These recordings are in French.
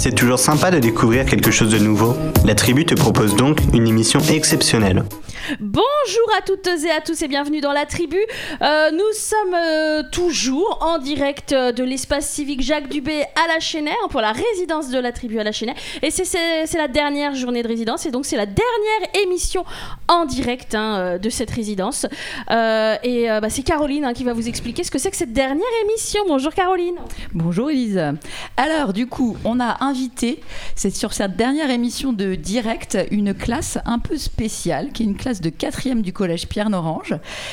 C'est toujours sympa de découvrir quelque chose de nouveau. La Tribu te propose donc une émission exceptionnelle. Bonjour à toutes et à tous et bienvenue dans La Tribu. Nous sommes toujours en direct de l'espace civique Jacques Dubé à La Chênaie pour la résidence de La Tribu à La Chênaie. Et c'est la dernière journée de résidence et donc c'est la dernière émission en direct de cette résidence. C'est Caroline qui va vous expliquer ce que c'est que cette dernière émission. Bonjour Caroline. Bonjour Elise. Alors du coup, on a invité, c'est sur cette dernière émission de direct, une classe un peu spéciale, qui est une classe de 4e du collège Pierre-Norange,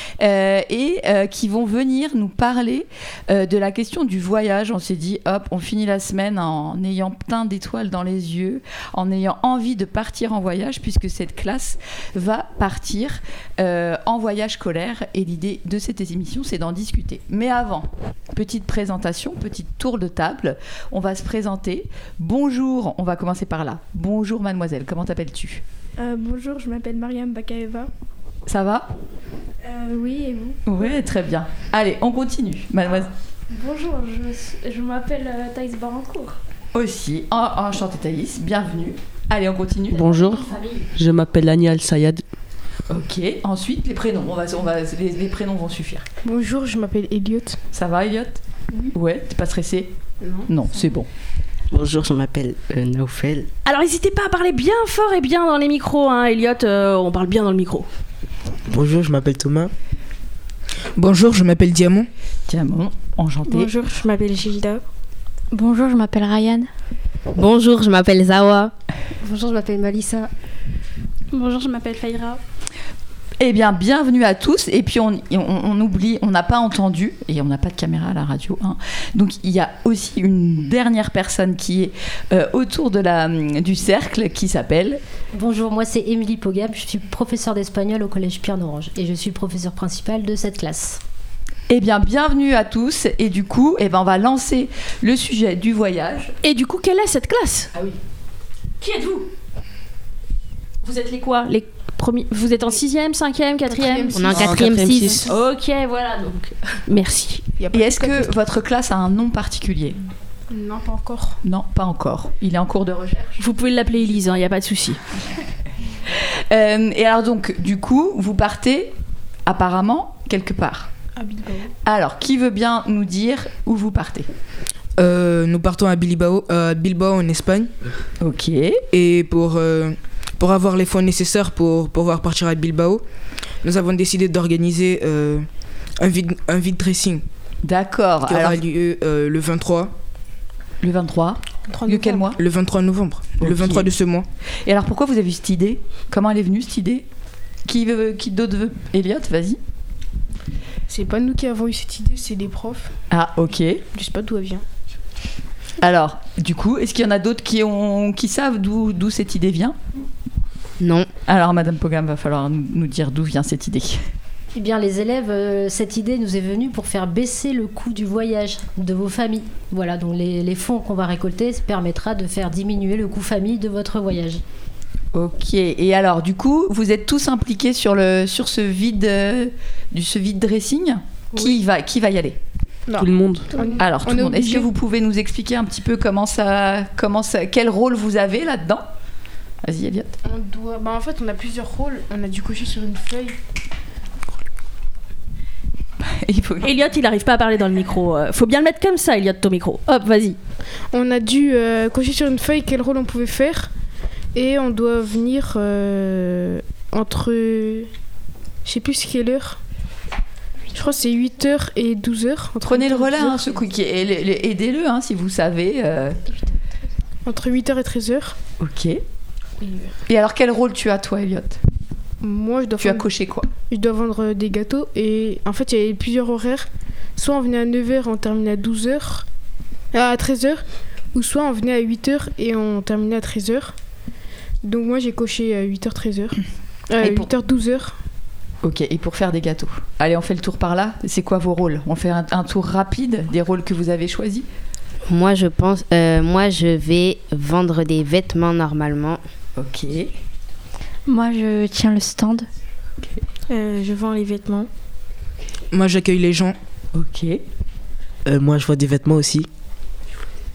qui vont venir nous parler de la question du voyage. On s'est dit, hop, on finit la semaine en ayant plein d'étoiles dans les yeux, en ayant envie de partir en voyage, puisque cette classe va partir en voyage scolaire. Et l'idée de cette émission, c'est d'en discuter. Mais avant, petite présentation, petit tour de table. On va se présenter. Bonjour, on va commencer par là. Bonjour mademoiselle, comment t'appelles-tu ? Bonjour, je m'appelle Mariam Bakaeva. Ça va ? Oui, et vous ? Oui, très bien. Allez, on continue, mademoiselle. Bonjour, je m'appelle Thaïs Barancourt. Aussi, enchantée Thaïs, bienvenue. Allez, on continue. Bonjour, je m'appelle Lani Al-Sayad. Ok, ensuite les prénoms, les prénoms vont suffire. Bonjour, je m'appelle Elliot. Ça va Elliot ? Oui. Ouais, t'es pas stressé ? Non, c'est bon. Bonjour, je m'appelle Naoufel. Alors n'hésitez pas à parler bien fort et bien dans les micros, Elliot, on parle bien dans le micro. Bonjour, je m'appelle Thomas. Bonjour, je m'appelle Diamant. Diamant, enchanté. Bonjour, je m'appelle Gilda. Bonjour, je m'appelle Ryan. Bonjour, je m'appelle Zawa. Bonjour, je m'appelle Malissa. Bonjour, je m'appelle Faïra. Eh bien, bienvenue à tous. Et puis, on oublie, on n'a pas entendu, et on n'a pas de caméra à la radio. Donc, il y a aussi une dernière personne qui est autour du cercle, qui s'appelle... Bonjour, moi c'est Émilie Pogam, je suis professeure d'espagnol au collège Pierre-Norange et je suis professeure principale de cette classe. Eh bien, bienvenue à tous. Et du coup, on va lancer le sujet du voyage. Et du coup, quelle est cette classe ? Ah oui. Qui êtes-vous ? Vous êtes les quoi ? Vous êtes en 6e, 5e, 4e ? On est en 4e 6. Ok, voilà, donc merci. Et est-ce que votre classe a un nom particulier ? Non, pas encore. Non, pas encore. Il est en cours de recherche. Vous pouvez l'appeler Elise, il n'y a pas de souci. Et alors donc, du coup, vous partez apparemment quelque part. À Bilbao. Alors, qui veut bien nous dire où vous partez ? Nous partons à Bilbao en Espagne. Ok. Et pour avoir les fonds nécessaires pour pouvoir partir à Bilbao, nous avons décidé d'organiser un vide dressing. D'accord. Qui aura lieu le 23. Le 23 de quel mois ? Le 23 novembre. Okay. Le 23 de ce mois. Et alors pourquoi vous avez eu cette idée ? Comment elle est venue cette idée ? Qui d'autre veut ? Elliot, vas-y. C'est pas nous qui avons eu cette idée, c'est les profs. Ah, ok. Je sais pas d'où elle vient. Alors, du coup, est-ce qu'il y en a d'autres qui savent d'où cette idée vient ? Non. Alors, Madame Pogam, va falloir nous dire d'où vient cette idée. Eh bien, les élèves, cette idée nous est venue pour faire baisser le coût du voyage de vos familles. Voilà, donc les fonds qu'on va récolter permettra de faire diminuer le coût famille de votre voyage. Ok, et alors du coup, vous êtes tous impliqués sur ce vide dressing ? Oui. Qui va y aller ? Non. Tout le monde. Alors, tout le monde. Est-ce que vous pouvez nous expliquer un petit peu quel rôle vous avez là-dedans ? Vas-y, Elliot. En fait, on a plusieurs rôles. On a dû cocher sur une feuille. Elliot, il n'arrive pas à parler dans le micro. Faut bien le mettre comme ça, Elliot, ton micro. Hop, vas-y. On a dû cocher sur une feuille quel rôle on pouvait faire. Et on doit venir entre... Je sais plus quelle heure. Je crois que c'est 8h et 12h. Prenez le relais, aidez-le si vous savez. Entre 8h et 13h. Ok. Et alors, quel rôle tu as, toi, Elliot ? Moi, tu as coché quoi ? Je dois vendre des gâteaux. Et en fait, il y avait plusieurs horaires. Soit on venait à 9h et on terminait à 13h. Ou soit on venait à 8h et on terminait à 13h. Donc moi, j'ai coché 8h, 13h. 8h, 12h. Ok, et pour faire des gâteaux. Allez, on fait le tour par là. C'est quoi vos rôles ? On fait un tour rapide des rôles que vous avez choisis. Moi, je vais vendre des vêtements normalement. Ok. Moi, je tiens le stand. Je vends les vêtements. Moi, j'accueille les gens. Ok. Moi, je vends des vêtements aussi.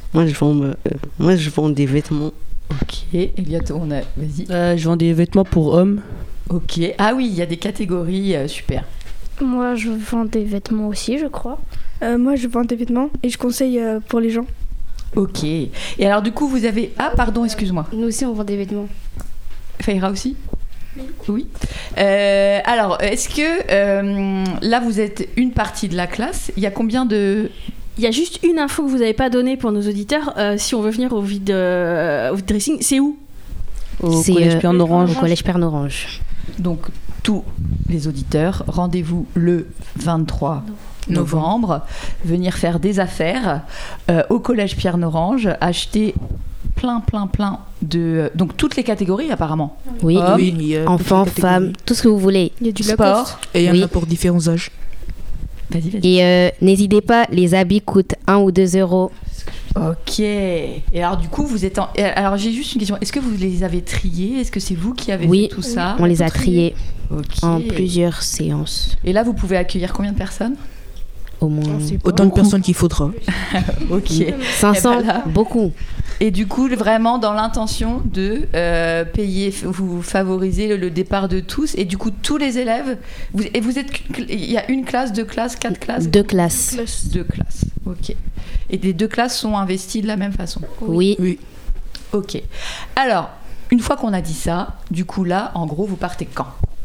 Moi, je vends des vêtements. Ok, Elliot, vas-y. Je vends des vêtements pour hommes. Ok, ah oui, il y a des catégories, super. Moi, je vends des vêtements aussi, je crois. Moi, je vends des vêtements et je conseille pour les gens. Ok, et alors du coup, vous avez... Ah, pardon, excuse-moi. Nous aussi, on vend des vêtements. Faïra aussi ? Oui. Alors, est-ce que là, vous êtes une partie de la classe ? Il y a combien de... Il y a juste une info que vous n'avez pas donnée pour nos auditeurs. Si on veut venir au vide dressing, c'est où ? Au Collège Pierre Orange. Au Collège Pierre Orange. Donc, tous les auditeurs, rendez-vous le 23 novembre. Venir faire des affaires au Collège Pierre Orange, acheter plein de... Donc, toutes les catégories, apparemment. Oui, enfants, toutes les femmes, catégories. tout ce que vous voulez. Il y a du Sport. Lacoste. Et il y en Oui. a pour différents âges. Vas-y. Et n'hésitez pas, les habits coûtent 1 ou 2 euros. Ok. Et alors, du coup, vous êtes... Alors, j'ai juste une question. Est-ce que vous les avez triés ? Est-ce que c'est vous qui avez Oui, fait tout ça ? On les a triés Ok. en plusieurs séances. Et là, vous pouvez accueillir combien de personnes ? Au moins Autant de personnes qu'il faudra. Ok. 500, Eh ben là. beaucoup. Et du coup, vraiment dans l'intention de payer, vous favoriser le départ de tous. Et du coup, tous les élèves. Il y a une classe, 2 classes, 4 classes ? 2 classes. 2 classes. Ok. Et les 2 classes sont investies de la même façon. Oui. Ok. Alors, une fois qu'on a dit ça, du coup là, en gros, vous partez quand ?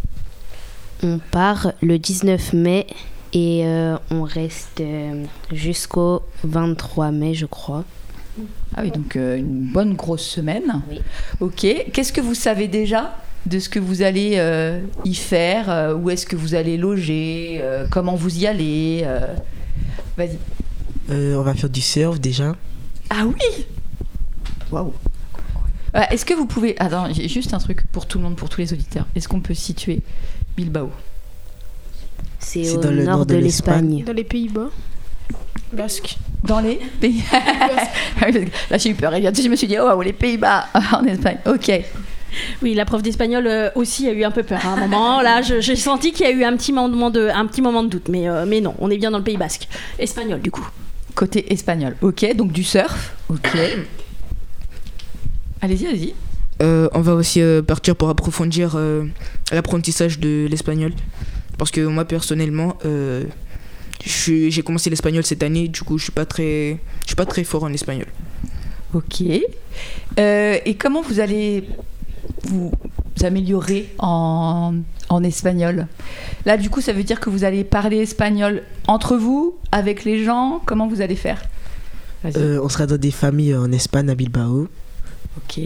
On part le 19 mai et on reste jusqu'au 23 mai, je crois. Ah oui, donc une bonne grosse semaine. Oui. Ok. Qu'est-ce que vous savez déjà de ce que vous allez y faire ? Où est-ce que vous allez loger ? Comment vous y allez ? Vas-y. On va faire du surf déjà. Ah oui. Waouh. Est-ce que vous pouvez... Attends, j'ai juste un truc pour tout le monde, pour tous les auditeurs. Est-ce qu'on peut situer Bilbao ? C'est C'est au dans le nord de l'Espagne. Dans les Pays-Bas. Basque. Dans les pays... Là, j'ai eu peur. Je me suis dit, oh, les Pays-Bas en Espagne. Ok. Oui, la prof d'espagnol aussi a eu un peu peur à un moment. Là, j'ai senti qu'il y a eu un petit moment de doute. Mais non, on est bien dans le Pays Basque. Espagnol, du coup. Côté espagnol. Ok, donc du surf. Ok. Allez-y. On va aussi partir pour approfondir l'apprentissage de l'espagnol. Parce que moi, personnellement, j'ai commencé l'espagnol cette année. Du coup, je suis pas très fort en espagnol. Ok. Et comment vous allez vous améliorer en espagnol ? Là, du coup, ça veut dire que vous allez parler espagnol entre vous, avec les gens. Comment vous allez faire ? Vas-y. On sera dans des familles en Espagne, à Bilbao. Ok.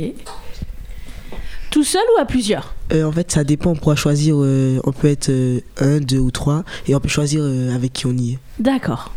Tout seul ou à plusieurs ? En fait, ça dépend. On pourra choisir. On peut être 1, 2 ou 3. Et on peut choisir avec qui on y est. D'accord.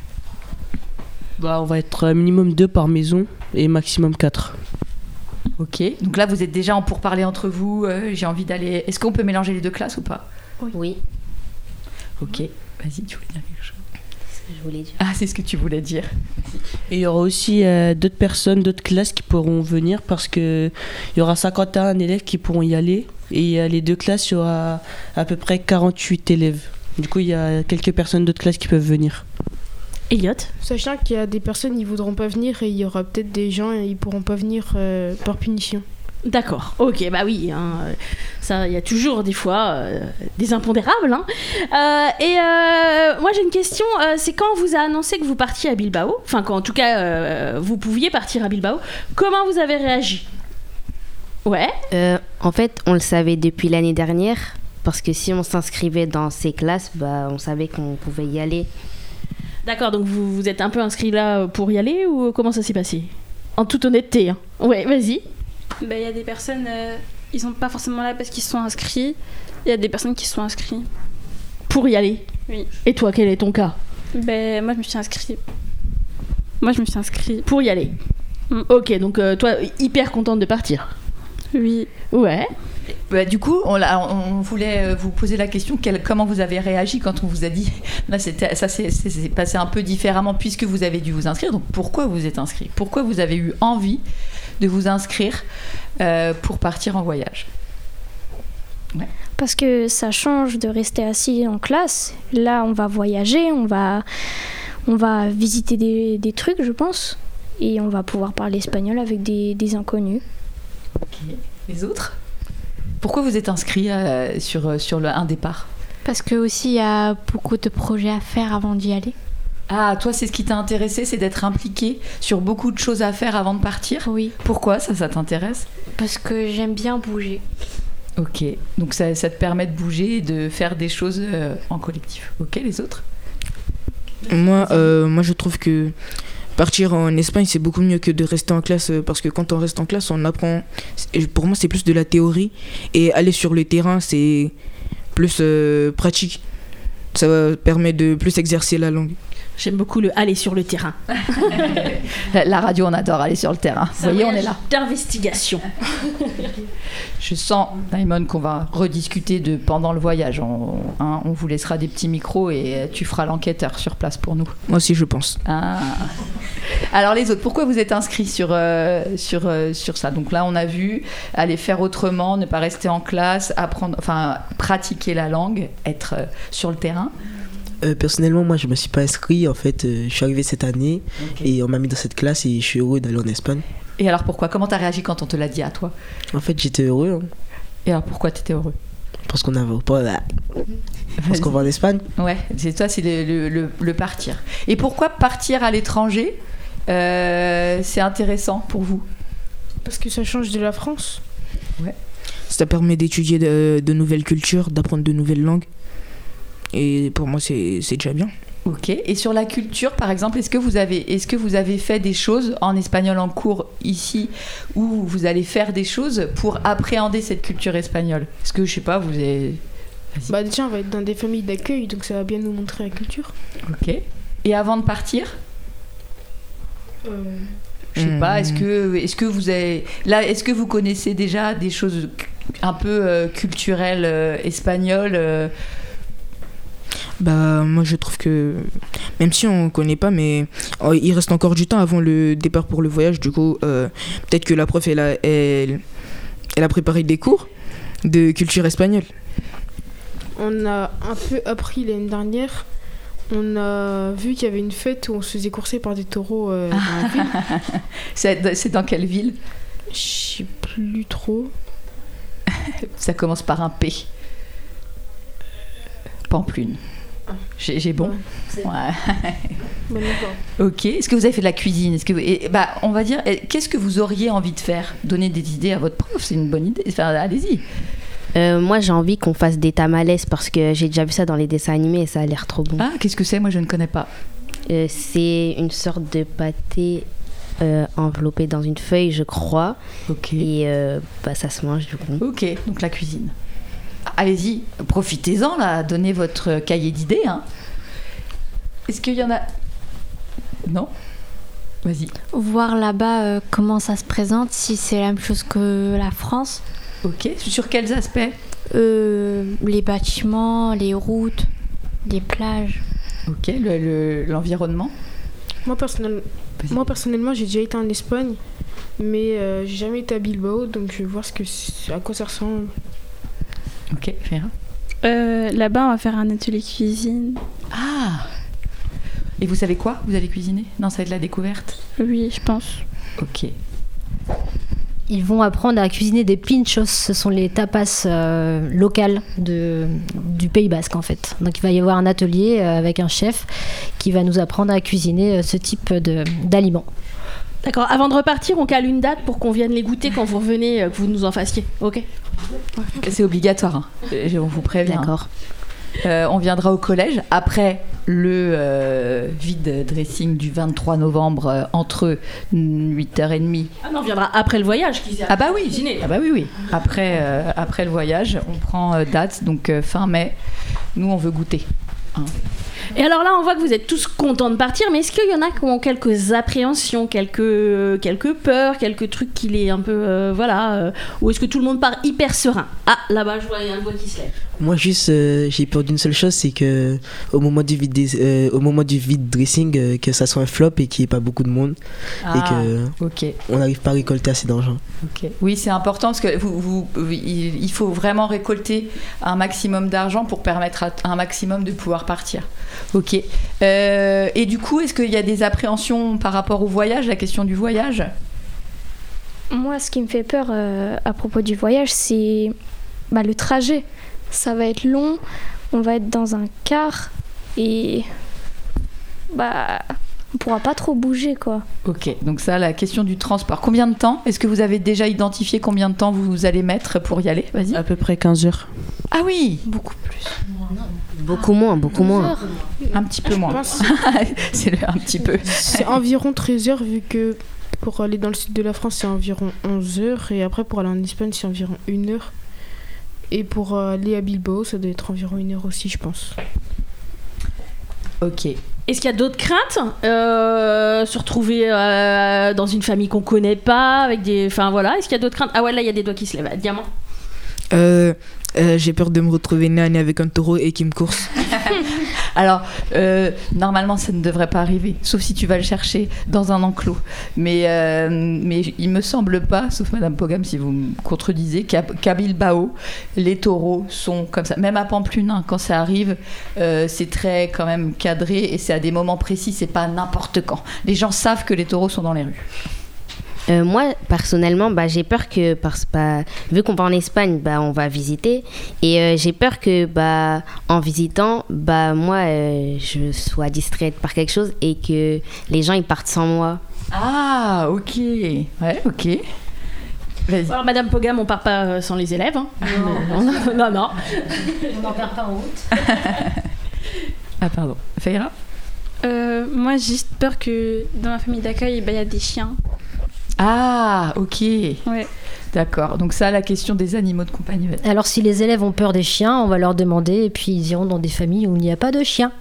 On va être minimum 2 par maison et maximum 4. Ok. Donc là, vous êtes déjà en pourparlers entre vous. J'ai envie d'aller... Est-ce qu'on peut mélanger les 2 classes ou pas ? Oui. Ok. Vas-y, tu voulais dire quelque chose ? C'est ce que je voulais dire. Ah, c'est ce que tu voulais dire. Et il y aura aussi d'autres personnes, d'autres classes qui pourront venir parce qu'il y aura 51 élèves qui pourront y aller. Et les 2 classes, il y aura à peu près 48 élèves. Du coup, il y a quelques personnes d'autres classes qui peuvent venir. Elliot ? Sachant qu'il y a des personnes qui voudront pas venir et il y aura peut-être des gens qui pourront pas venir par punition. D'accord, ok, bah oui, hein, ça, il y a toujours des fois des impondérables. Hein. Moi j'ai une question, c'est quand on vous a annoncé que vous partiez à Bilbao, enfin quand en tout cas vous pouviez partir à Bilbao, comment vous avez réagi ? Ouais. En fait, on le savait depuis l'année dernière, parce que si on s'inscrivait dans ces classes, bah, on savait qu'on pouvait y aller. D'accord, donc vous êtes un peu inscrit là pour y aller ou comment ça s'est passé ? En toute honnêteté, hein. Ouais, vas-y. Il y a des personnes, ils sont pas forcément là parce qu'ils se sont inscrits. Il y a des personnes qui se sont inscrits. Pour y aller ? Oui. Et toi, quel est ton cas ? Moi, je me suis inscrit. Pour y aller. Ok, donc toi, hyper contente de partir. Oui. Ouais. Bah, du coup, on voulait vous poser la question, comment vous avez réagi quand on vous a dit... Là, c'est passé un peu différemment puisque vous avez dû vous inscrire. Donc, pourquoi vous êtes inscrit ? Pourquoi vous avez eu envie de vous inscrire pour partir en voyage ? Ouais. Parce que ça change de rester assis en classe. Là, on va voyager, on va visiter des trucs, je pense. et on va pouvoir parler espagnol avec des inconnus. Ok. Les autres ? Pourquoi vous êtes inscrit sur un départ ? Parce que aussi il y a beaucoup de projets à faire avant d'y aller. Ah, toi, c'est ce qui t'a intéressé, c'est d'être impliqué sur beaucoup de choses à faire avant de partir ? Oui. Pourquoi ça t'intéresse ? Parce que j'aime bien bouger. Ok, donc ça te permet de bouger et de faire des choses en collectif. Ok, les autres ? Moi, je trouve que partir en Espagne, c'est beaucoup mieux que de rester en classe, parce que quand on reste en classe, on apprend. Pour moi, c'est plus de la théorie, et aller sur le terrain, c'est plus pratique. Ça permet de plus exercer la langue. J'aime beaucoup le aller sur le terrain. La radio, on adore aller sur le terrain. Vous voyez, on est là. D'investigation. Je sens, Naïmon, qu'on va rediscuter de pendant le voyage. On vous laissera des petits micros et tu feras l'enquêteur sur place pour nous. Moi aussi, je pense. Ah. Alors les autres, pourquoi vous êtes inscrits sur ça ? Donc là, on a vu aller faire autrement, ne pas rester en classe, pratiquer la langue, être sur le terrain. Personnellement, moi, je me suis pas inscrit. En fait, je suis arrivé cette année et on m'a mis dans cette classe et je suis heureux d'aller en Espagne. Et alors pourquoi ? Comment t'as réagi quand on te l'a dit à toi ? En fait, j'étais heureux. Hein. Et alors pourquoi t'étais heureux ? Parce qu'on avait parce qu'on va en Espagne. Ouais, c'est le partir. Et pourquoi partir à l'étranger c'est intéressant pour vous ? Parce que ça change de la France. Ouais. Ça permet d'étudier de nouvelles cultures, d'apprendre de nouvelles langues. Et pour moi, c'est déjà bien. Ok. Et sur la culture, par exemple, est-ce que vous avez fait des choses en espagnol en cours ici, où vous allez faire des choses pour appréhender cette culture espagnole ? Est-ce que, je sais pas, vous avez... Bah déjà, on va être dans des familles d'accueil, donc ça va bien nous montrer la culture. Ok. Et avant de partir ? Je sais pas, est-ce que vous avez... Là, est-ce que vous connaissez déjà des choses un peu culturelles espagnoles Bah, moi je trouve que même si on connaît pas, mais il reste encore du temps avant le départ pour le voyage. Du coup, peut-être que la prof elle a préparé des cours de culture espagnole. On a un peu appris l'année dernière. On a vu qu'il y avait une fête où on se faisait courser par des taureaux dans la ville. C'est dans quelle ville ? Je sais plus trop. Ça commence par un P. Pamplune. J'ai bon. Ouais. Ok. Est-ce que vous avez fait de la cuisine ? On va dire, qu'est-ce que vous auriez envie de faire ? Donner des idées à votre prof, c'est une bonne idée. Enfin, allez-y. Moi, j'ai envie qu'on fasse des tamales parce que j'ai déjà vu ça dans les dessins animés et ça a l'air trop bon. Ah, qu'est-ce que c'est ? Moi, je ne connais pas. C'est une sorte de pâté enveloppé dans une feuille, je crois. Ok. Et ça se mange du coup. Ok, donc la cuisine. Allez-y, profitez-en là, donnez votre cahier d'idées. Hein. Est-ce qu'il y en a... Non ? Vas-y. Voir là-bas comment ça se présente, si c'est la même chose que la France. Ok, sur quels aspects ? Les bâtiments, les routes, les plages. Ok, l'environnement ? Moi, personnellement, j'ai déjà été en Espagne, mais j'ai jamais été à Bilbao, donc je vais voir à quoi ça ressemble. Ok, Féra. Là-bas, on va faire un atelier cuisine. Ah ! Et vous savez quoi ? Vous allez cuisiner ? Non, ça va être la découverte ? Oui, je pense. Ok. Ils vont apprendre à cuisiner des pinchos, ce sont les tapas locales du Pays Basque en fait. Donc il va y avoir un atelier avec un chef qui va nous apprendre à cuisiner ce type d'aliments. D'accord, avant de repartir, on cale une date pour qu'on vienne les goûter quand vous revenez, que vous nous en fassiez, ok ? C'est obligatoire, hein. On vous prévient. D'accord. On viendra au collège après le vide dressing du 23 novembre entre 8h30. Ah non, on viendra après le voyage. Ah bah oui, oui. Après le voyage, on prend date, donc fin mai. Nous, on veut goûter. Hein. Et alors là, on voit que vous êtes tous contents de partir, mais est-ce qu'il y en a qui ont quelques appréhensions, quelques peurs, quelques trucs qui les un peu... ou est-ce que tout le monde part hyper serein ? Ah, là-bas, je vois, il y a un doigt qui se lève. Moi, juste, j'ai peur d'une seule chose, c'est que au moment du vide dressing, que ça soit un flop et qu'il n'y ait pas beaucoup de monde et que on n'arrive pas à récolter assez d'argent. Oui, c'est important parce que il faut vraiment récolter un maximum d'argent pour permettre à un maximum de pouvoir partir. Ok. Et du coup, est-ce qu'il y a des appréhensions par rapport au voyage, la question du voyage? Moi, ce qui me fait peur à propos du voyage, c'est le trajet. Ça va être long, on va être dans un car et on pourra pas trop bouger, quoi. Ok, donc ça, la question du transport. Combien de temps? Est-ce que vous avez déjà identifié combien de temps vous allez mettre pour y aller? Vas-y. À peu près 15 heures. Ah oui, beaucoup plus. Beaucoup moins. Un petit peu moins. C'est un petit peu. C'est environ 13 heures, vu que pour aller dans le sud de la France, c'est environ 11 heures. Et après, pour aller en Espagne, c'est environ 1 heure. Et pour aller à Bilbao, ça doit être environ 1 heure aussi, je pense. Ok. Est-ce qu'il y a d'autres craintes se retrouver dans une famille qu'on connaît pas, avec des... Enfin voilà, est-ce qu'il y a d'autres craintes? Ah ouais, là, il y a des doigts qui se lèvent. Diamant. J'ai peur de me retrouver nez à nez avec un taureau et qui me course. Alors, normalement, ça ne devrait pas arriver, sauf si tu vas le chercher dans un enclos. Mais il me semble pas, sauf Madame Pogam, si vous me contredisez, qu'à Bilbao, les taureaux sont comme ça. Même à Pamplune, quand ça arrive, c'est très quand même cadré et c'est à des moments précis, c'est pas n'importe quand. Les gens savent que les taureaux sont dans les rues. Moi, personnellement, j'ai peur que, vu qu'on va en Espagne, on va visiter. Et j'ai peur que, en visitant, moi, je sois distraite par quelque chose et que les gens, ils partent sans moi. Ah, ok. Ouais, ok. Vas-y. Alors, Madame Pogam, on part pas sans les élèves. Hein. Non. On n'en perd pas en route. Ah, pardon. Faïra? Moi, j'ai juste peur que dans ma famille d'accueil, il y a des chiens. Ah, ok. Ouais. D'accord. Donc ça, la question des animaux de compagnie. Alors si les élèves ont peur des chiens, on va leur demander et puis ils iront dans des familles où il n'y a pas de chiens.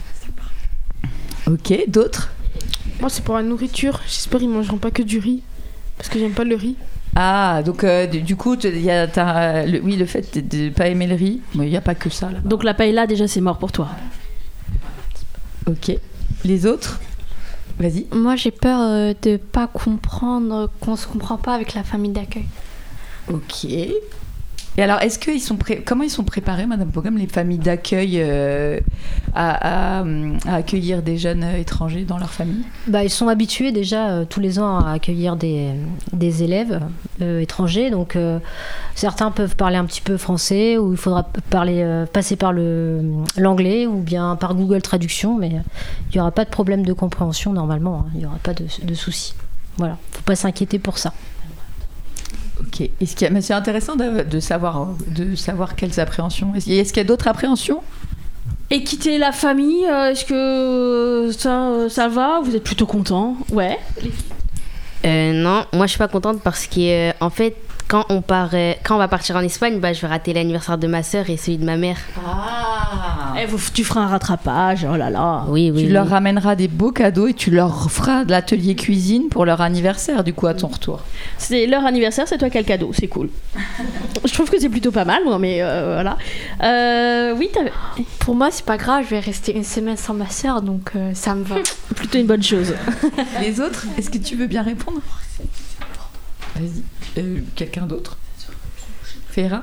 Ok, d'autres? Moi, c'est pour la nourriture. J'espère qu'ils mangeront pas que du riz, parce que j'aime pas le riz. Ah, donc du coup, il y a le fait de ne pas aimer le riz, mais il n'y a pas que ça. Là-bas. Donc la paella, déjà, c'est mort pour toi. Ok. Les autres? Vas-y. Moi, j'ai peur de pas comprendre, qu'on se comprend pas avec la famille d'accueil. Ok. Et alors, est-ce qu'ils sont comment ils sont préparés, Madame Pogam, les familles d'accueil à accueillir des jeunes étrangers dans leur famille? Ils sont habitués déjà tous les ans à accueillir des élèves étrangers. Donc, certains peuvent parler un petit peu français, ou il faudra passer par l'anglais, ou bien par Google Traduction, mais il n'y aura pas de problème de compréhension normalement. Il n'y aura pas de soucis. Voilà, il ne faut pas s'inquiéter pour ça. Ok. Mais c'est intéressant de savoir quelles appréhensions. Est-ce qu'il y a d'autres appréhensions? Et quitter la famille, est-ce que ça va? Vous êtes plutôt content? Ouais. Non, moi je suis pas contente parce que en fait, quand on va partir en Espagne, je vais rater l'anniversaire de ma sœur et celui de ma mère. Ah. Tu feras un rattrapage, oh là là. Oui. Tu leur ramèneras des beaux cadeaux et tu leur feras de l'atelier cuisine pour leur anniversaire, du coup, à ton retour. C'est leur anniversaire, c'est toi qui as le cadeau, c'est cool. Je trouve que c'est plutôt pas mal, moi, mais voilà. Oui, pour moi, c'est pas grave, je vais rester une semaine sans ma sœur, donc ça me va. Plutôt une bonne chose. Les autres, est-ce que tu veux bien répondre? Vas-y. Quelqu'un d'autre? Féra?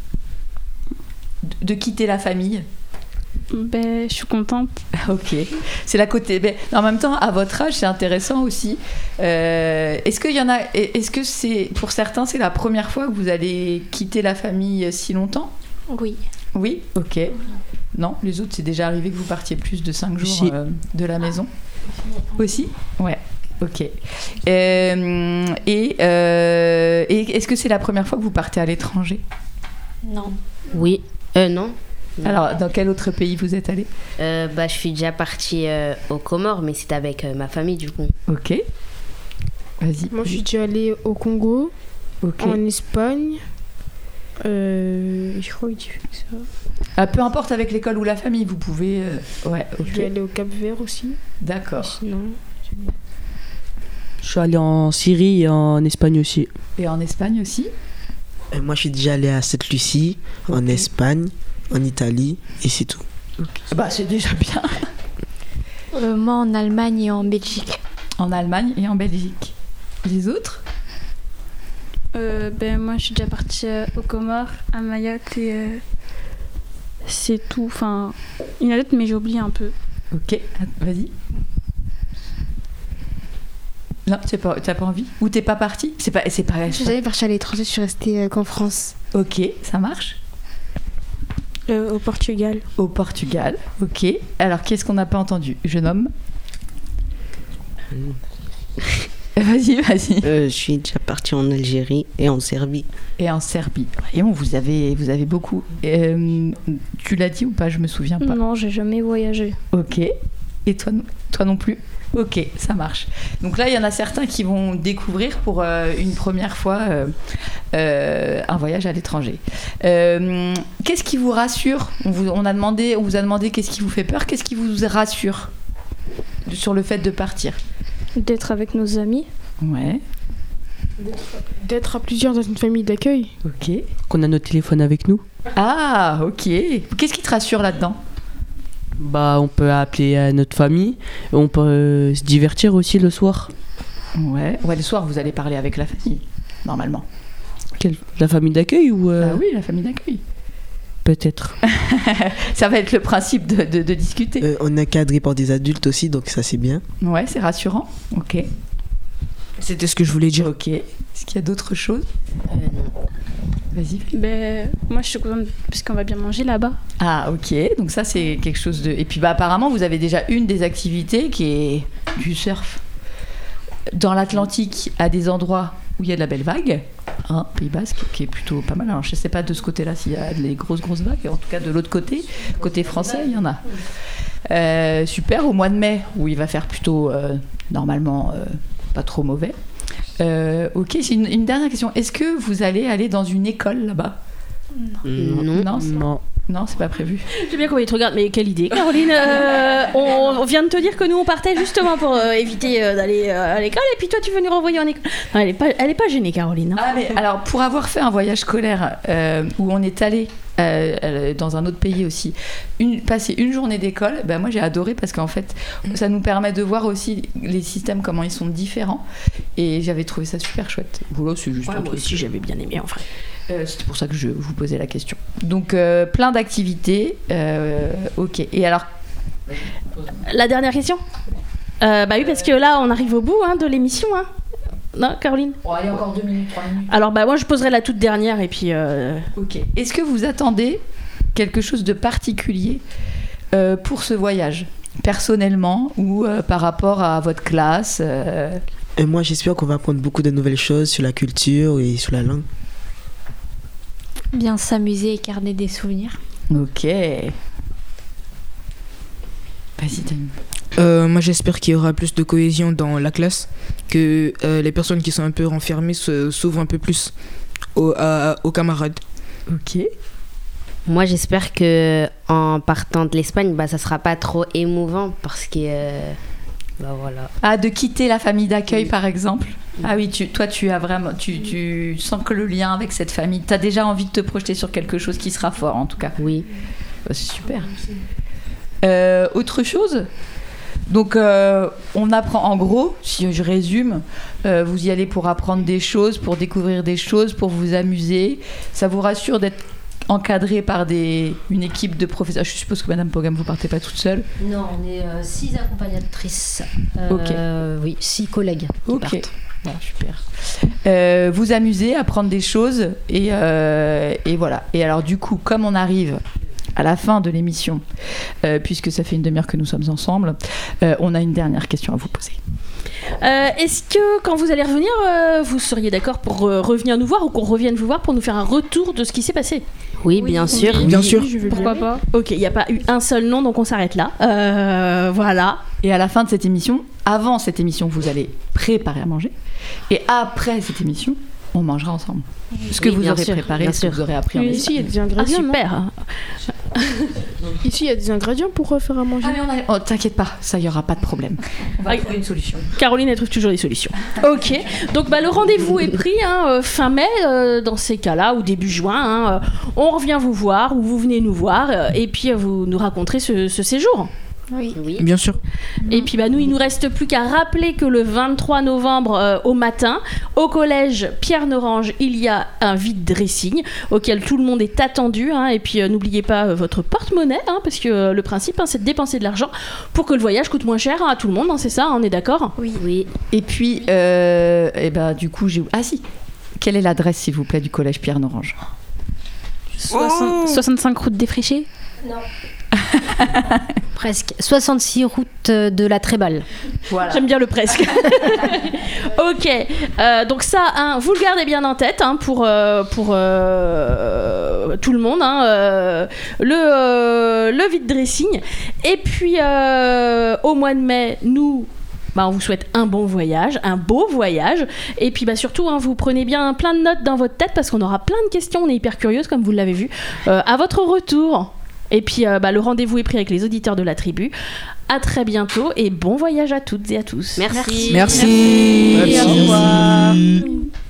De quitter la famille? Je suis contente. Ok. C'est la côté. En même temps, à votre âge, c'est intéressant aussi. Est-ce que c'est pour certains, c'est la première fois que vous allez quitter la famille si longtemps? Oui. Oui. Ok. Non, les autres, c'est déjà arrivé que vous partiez plus de 5 jours de la maison. Aussi? Ouais. Ok. Et est-ce que c'est la première fois que vous partez à l'étranger? Non. Oui. Non. Alors, dans quel autre pays vous êtes allé? Je suis déjà partie aux Comores, mais c'est avec ma famille du coup. Ok. Vas-y. Moi, je suis déjà allée au Congo, en Espagne. Je crois que tu fais ça. Peu importe avec l'école ou la famille, vous pouvez. Ouais. Okay. Je vais aller au Cap-Vert aussi. D'accord. Sinon. Je suis allé en Syrie et en Espagne aussi. Et en Espagne aussi? Moi, je suis déjà allé à Sainte-Lucie, en Espagne. en Italie, et c'est tout. Bah, c'est déjà bien. Moi, en Allemagne et en Belgique. En Allemagne et en Belgique. Les autres? Moi, je suis déjà partie aux Comores, à Mayotte, et c'est tout. Enfin, il y en a d'autres, mais j'ai oublié un peu. Ok, vas-y. Non, t'as pas envie? Ou t'es pas partie? C'est pas. Je suis jamais partie à l'étranger, je suis restée qu'en France. Ok, ça marche. Au Portugal. Au Portugal, ok. Alors, qu'est-ce qu'on n'a pas entendu? Jeune homme. Vas-y. Je suis déjà partie en Algérie et en Serbie. Et en Serbie. Et bon, vous avez beaucoup. Tu l'as dit ou pas? Je me souviens pas. Non, j'ai jamais voyagé. Ok. Et toi non plus? Ok, ça marche. Donc là, il y en a certains qui vont découvrir pour une première fois un voyage à l'étranger. Qu'est-ce qui vous rassure? On vous a demandé qu'est-ce qui vous fait peur, qu'est-ce qui vous rassure sur le fait de partir? D'être avec nos amis. Ouais. D'être à plusieurs dans une famille d'accueil. Ok. Qu'on a notre téléphone avec nous. Ah, ok. Qu'est-ce qui te rassure là-dedans? Bah, on peut appeler notre famille, on peut se divertir aussi le soir. Ouais, le soir, vous allez parler avec la famille, normalement. La famille d'accueil ou Ah oui, la famille d'accueil. Peut-être. Ça va être le principe de discuter. On est encadré par des adultes aussi, donc ça c'est bien. Ouais, c'est rassurant. Ok. C'était ce que je voulais dire. Ok. Est-ce qu'il y a d'autres choses? Non. Vas-y. Moi, je suis contente parce qu'on va bien manger là-bas. Ah, ok. Donc ça, c'est quelque chose de... Et puis, apparemment, vous avez déjà une des activités qui est du surf. Dans l'Atlantique, à des endroits où il y a de la belle vague, Pays Basque, qui est plutôt pas mal. Alors, je ne sais pas de ce côté-là s'il y a des grosses vagues. En tout cas, de l'autre côté français, il y en a. Super. Au mois de mai, où il va faire plutôt, normalement, pas trop mauvais. Ok, c'est une dernière question. Est-ce que vous allez aller dans une école là-bas? Non, c'est pas prévu. J'ai bien compris, tu regardes, mais quelle idée, Caroline. On vient de te dire que nous on partait justement pour éviter d'aller à l'école, et puis toi tu veux nous renvoyer en école. Non, elle est pas gênée, Caroline. Hein. Ah, mais alors, pour avoir fait un voyage scolaire où on est allé dans un autre pays aussi, passer une journée d'école, moi j'ai adoré parce qu'en fait ça nous permet de voir aussi les systèmes, comment ils sont différents, et j'avais trouvé ça super chouette. Voilà, c'est juste moi aussi j'avais bien aimé en vrai. C'était pour ça que je vous posais la question. Donc plein d'activités, ok. Et alors, la dernière question? Oui, parce que là on arrive au bout de l'émission. Non, Caroline? Allez, encore 2 minutes, 3 minutes. Alors moi je poserai la toute dernière et puis... Ok. Est-ce que vous attendez quelque chose de particulier pour ce voyage, personnellement, ou par rapport à votre classe? Moi j'espère qu'on va apprendre beaucoup de nouvelles choses sur la culture et sur la langue. Bien s'amuser et garder des souvenirs. Ok. Vas-y, Dani. Moi j'espère qu'il y aura plus de cohésion dans la classe, que les personnes qui sont un peu renfermées s'ouvrent un peu plus aux camarades. Ok. Moi j'espère que en partant de l'Espagne, ça sera pas trop émouvant parce que voilà. Ah, de quitter la famille d'accueil par exemple. Ah oui, toi tu as vraiment, tu sens que le lien avec cette famille, tu as déjà envie de te projeter sur quelque chose qui sera fort en tout cas. Oui. C'est super. Autre chose? Donc on apprend, en gros, si je résume, vous y allez pour apprendre des choses, pour découvrir des choses, pour vous amuser. Ça vous rassure d'être encadré par une équipe de professeurs? Je suppose que Madame Pogam, vous partez pas toute seule? Non, on est 6 accompagnatrices. Ok. Oui, 6 collègues qui partent. Bon, super. Vous amusez, apprendre des choses et voilà. Et alors du coup, comme on arrive à la fin de l'émission, puisque ça fait une demi-heure que nous sommes ensemble, on a une dernière question à vous poser. Est-ce que quand vous allez revenir, vous seriez d'accord pour revenir nous voir, ou qu'on revienne vous voir pour nous faire un retour de ce qui s'est passé? Oui, bien sûr. Oui, bien sûr. Pourquoi pas? Ok, il n'y a pas eu un seul nom, donc on s'arrête là. Voilà. Et à la fin de cette émission, avant cette émission, vous allez préparer à manger. Et après cette émission, on mangera ensemble. Ce que vous aurez préparé, ce que vous aurez appris en Espagne. Ici, il y a des ingrédients. Super. Ici, il y a des ingrédients pour faire à manger. Oh, t'inquiète pas, ça y aura pas de problème. On va trouver une solution. Caroline, elle trouve toujours des solutions. Ok, donc le rendez-vous est pris fin mai, dans ces cas-là, ou début juin. On revient vous voir, ou vous venez nous voir, et puis vous nous raconterez ce séjour. Oui. Bien sûr. Et puis nous, il nous reste plus qu'à rappeler que le 23 novembre au matin, au collège Pierre-Norange, il y a un vide dressing auquel tout le monde est attendu. Et puis n'oubliez pas votre porte-monnaie, parce que le principe, c'est de dépenser de l'argent pour que le voyage coûte moins cher à tout le monde. C'est ça, on est d'accord ? Oui. Et puis, du coup, Ah si, quelle est l'adresse, s'il vous plaît, du collège Pierre-Norange ? 65 route défrichée ? Non. Presque. 66 route de la Tréballe. Voilà. J'aime bien le presque. Ok. Donc ça, vous le gardez bien en tête pour tout le monde. Le vide dressing. Et puis, au mois de mai, nous... on vous souhaite un bon voyage, un beau voyage. Et puis surtout, vous prenez bien plein de notes dans votre tête parce qu'on aura plein de questions. On est hyper curieuse, comme vous l'avez vu, à votre retour. Et puis, le rendez-vous est pris avec les auditeurs de la tribu. À très bientôt et bon voyage à toutes et à tous. Merci. Merci. Au revoir.